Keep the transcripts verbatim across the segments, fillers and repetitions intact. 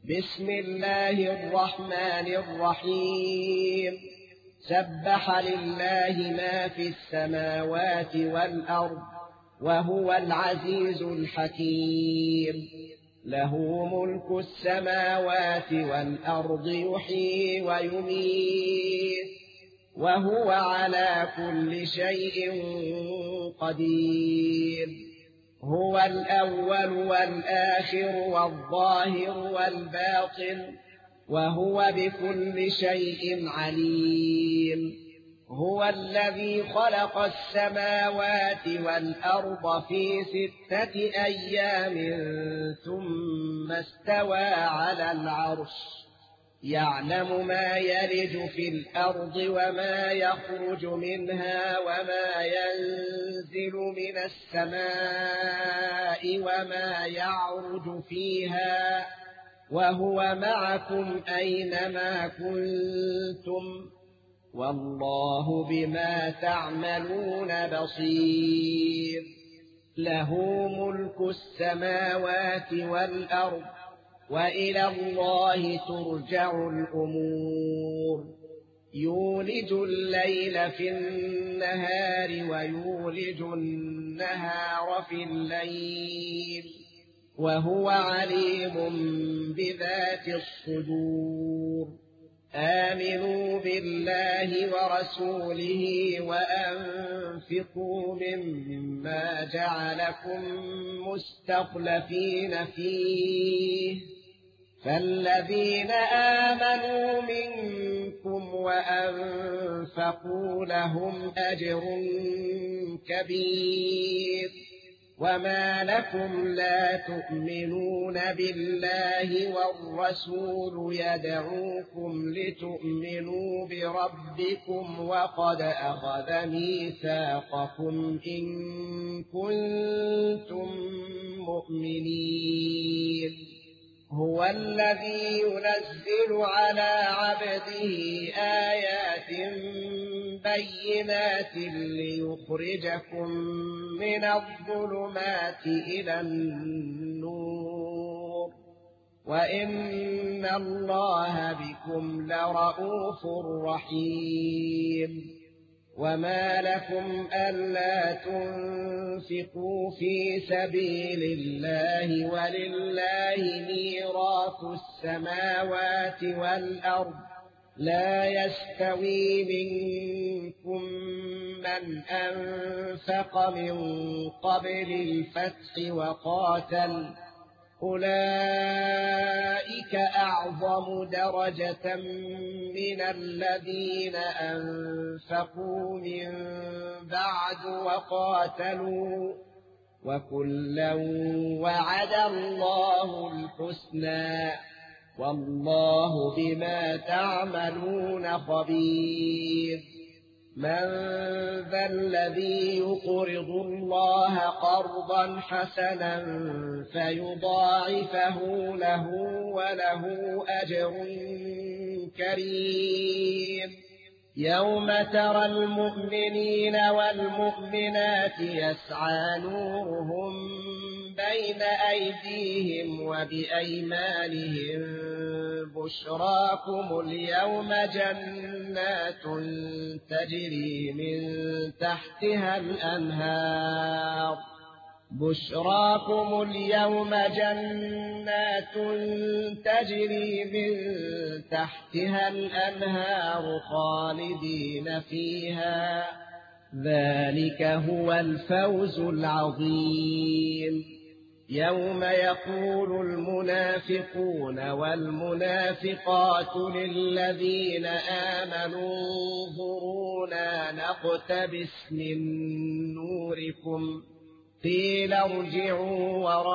بسم الله الرحمن الرحيم سبح لله ما في السماوات والأرض وهو العزيز الحكيم له ملك السماوات والأرض يحيي ويميت وهو على كل شيء قدير هو الأول والآخر والظاهر والباطن وهو بكل شيء عليم هو الذي خلق السماوات والأرض في ستة أيام ثم استوى على العرش يعلم ما يلج في الأرض وما يخرج منها وما ينزل من السماء وما يعرج فيها وهو معكم أينما كنتم والله بما تعملون بصير له ملك السماوات والأرض وإلى الله ترجع الأمور يولج الليل في النهار ويولج النهار في الليل وهو عليم بذات الصدور آمنوا بالله ورسوله وأنفقوا مما جعلكم مستخلفين فيه فالذين آمنوا منكم وأنفقوا لهم أجر كبير وما لكم لا تؤمنون بالله والرسول يدعوكم لتؤمنوا بربكم وقد أخذ ميثاقكم إن كنتم مؤمنين هو الذي ينزل على عبده آيات بينات ليخرجكم من الظلمات إلى النور وإن الله بكم لرءوف رحيم وما لكم ألا تنفقوا في سبيل الله ولله ميراث السماوات والأرض لا يستوي منكم من أنفق من قبل الفتح وقاتل أولئك أعظم درجة من الذين أنفقوا من بعد وقاتلوا وكلا وعد الله الحسنى والله بما تعملون خبير من ذا الذي يقرض الله قرضا حسنا فيضاعفه له وله أجر كريم يوم ترى المؤمنين والمؤمنات يسعى نورهم بين أيديهم وبأيمانهم بشراكم اليوم جنات تجري من تحتها الأنهار بشراكم اليوم جنات تجري من تحتها الأنهار خالدين فيها ذلك هو الفوز العظيم يوم يقول المنافقون والمنافقات للذين آمنوا انظرونا نقتبس من نوركم قيل ارجعوا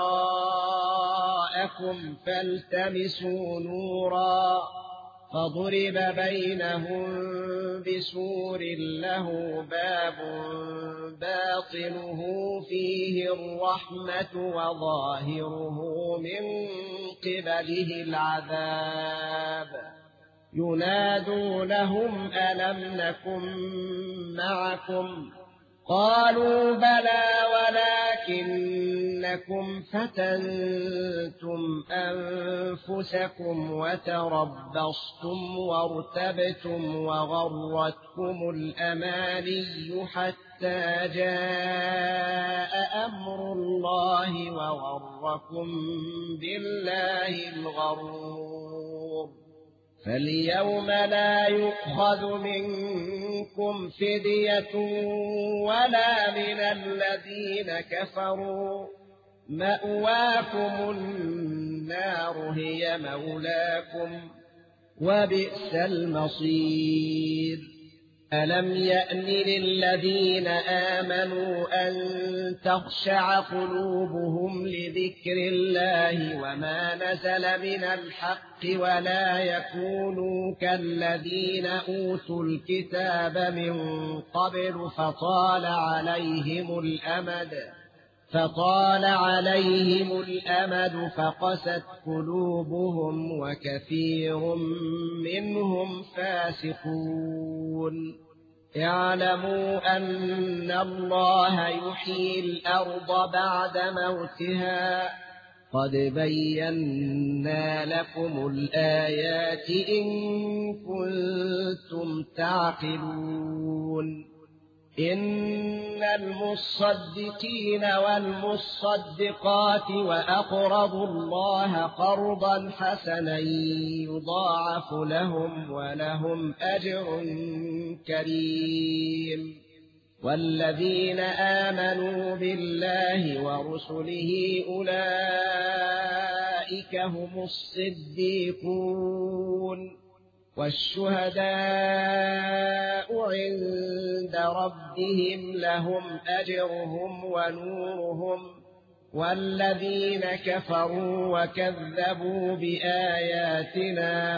وراءكم فالتمسوا نورا فضرب بينهم بسور له باب باطنه فيه الرحمة وظاهره من قبله العذاب ينادونهم ألم نكن معكم قالوا بلى ولكنكم فتنتم أنفسكم وتربصتم وارتبتم وغرتكم الأماني حتى جاء أمر الله وغركم بالله الغرور. فاليوم لا يؤخذ منكم فدية ولا من الذين كفروا، مأواكم النار هي مولاكم وبئس المصير. ألم يأن للذين آمنوا أن تخشع قلوبهم لذكر الله وما نزل من الحق ولا يكونوا كالذين أوتوا الكتاب من قبل فطال عليهم الأمد فطال عليهم الأمد فقست قلوبهم وكثير منهم فاسقون. اعلموا أن الله يحيي الأرض بعد موتها قد بينا لكم الآيات إن كنتم تعقلون. إن المصدقين والمصدقات وأقرضوا الله قرضا حسنا يضاعف لهم ولهم أجر كريم. والذين آمنوا بالله ورسله أولئك هم الصديقون والشهداء عند ربهم لهم أجرهم ونورهم. والذين كفروا وكذبوا بآياتنا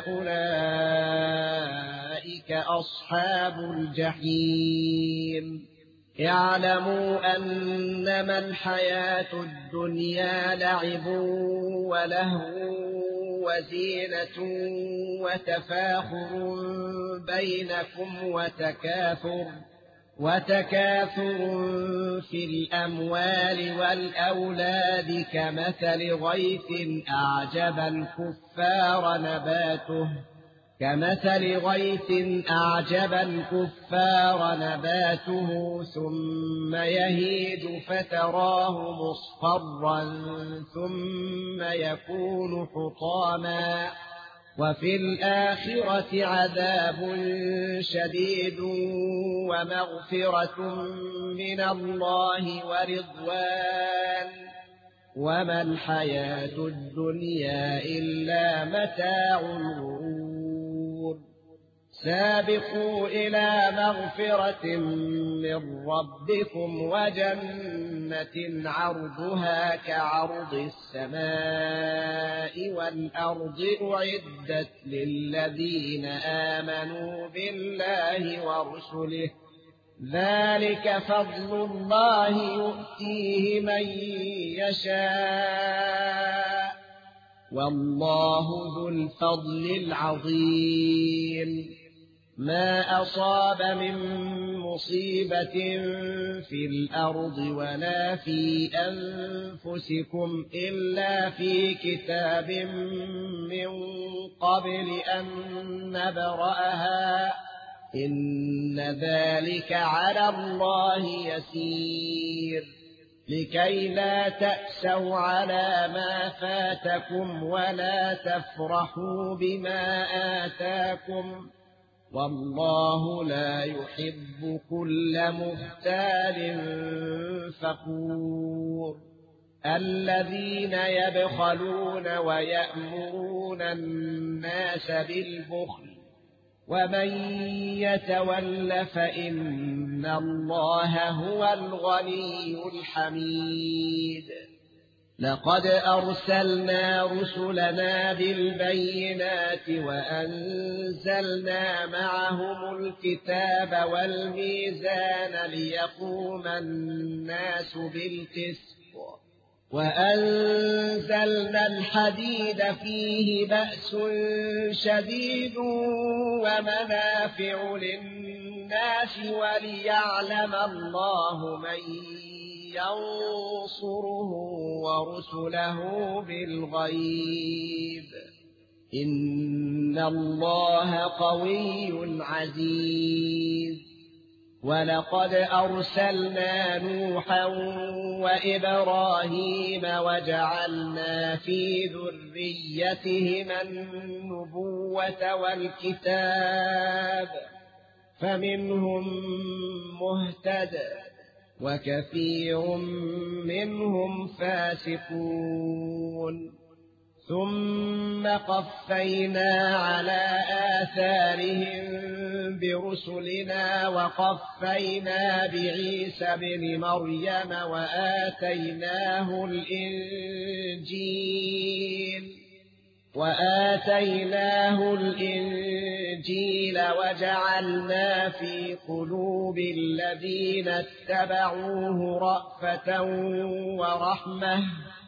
أولئك أصحاب الجحيم. اعلموا أنما الحياة الدنيا لعب ولهو وزينة وتفاخر بينكم وتكاثر وتكاثر في الأموال والأولاد كمثل غيث أعجب الكفار نباته كمثل غيث أعجب الكفار نباته ثم يهيج فتراه مصفرا ثم يكون حطاما وفي الآخرة عذاب شديد ومغفرة من الله ورضوان وما الحياة الدنيا إلا متاع الغرور. سابقوا إلى مغفرة من ربكم وجنة عرضها كعرض السماء والأرض أعدت للذين آمنوا بالله ورسله ذلك فضل الله يؤتيه من يشاء والله ذو الفضل العظيم. ما أصاب من مصيبة في الأرض ولا في أنفسكم إلا في كتاب من قبل أن نبرأها إن ذلك على الله يسير. لكي لا تأسوا على ما فاتكم ولا تفرحوا بما آتاكم والله لا يحب كل مختال فخور. الذين يبخلون ويأمرون الناس بالبخل ومن يتول فإن الله هو الغني الحميد. لقد أرسلنا رسلنا بالبينات وأنزلنا معهم الكتاب والميزان ليقوم الناس بالقسط وأنزلنا الحديد فيه بأس شديد ومنافع للناس وليعلم الله من ينصره ورسله بالغيب إن الله قوي عزيز. ولقد أرسلنا نوحا وإبراهيم وجعلنا في ذريتهما النبوة والكتاب فمنهم مهتد وكثير منهم فاسقون. ثم قفينا على آثارهم برسلنا وقفينا بعيسى بن مريم وآتيناه الإنجيل وآتيناه الإنجيل وجعلنا في قلوب الذين اتبعوه رأفة ورحمة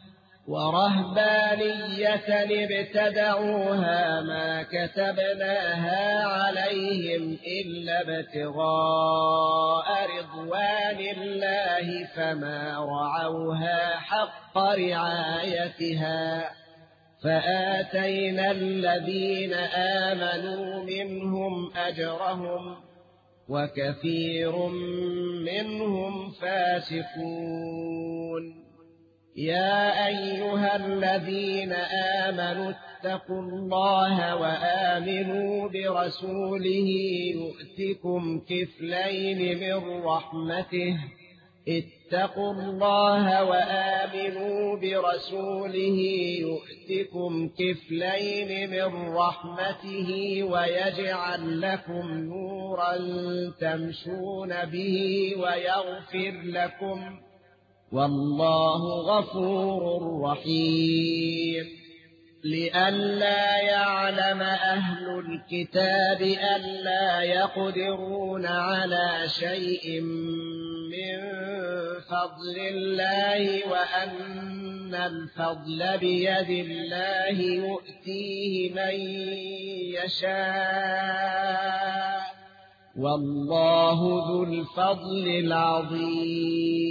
ورهبانية ابتدعوها ما كتبناها عليهم إلا ابتغاء رضوان الله فما رعوها حق رعايتها فآتينا الذين آمنوا منهم أجرهم وكثير منهم فاسقون. يا أيها الذين آمنوا اتقوا الله وآمنوا برسوله يؤتكم كفلين من رحمته اتقوا الله وآمنوا برسوله يؤتكم كفلين من رحمته ويجعل لكم نورا تمشون به ويغفر لكم والله غفور رحيم. لئلا يعلم أهل الكتاب ألا يقدرون على شيء من فضل الله وأن الفضل بيد الله يؤتيه من يشاء والله ذو الفضل العظيم.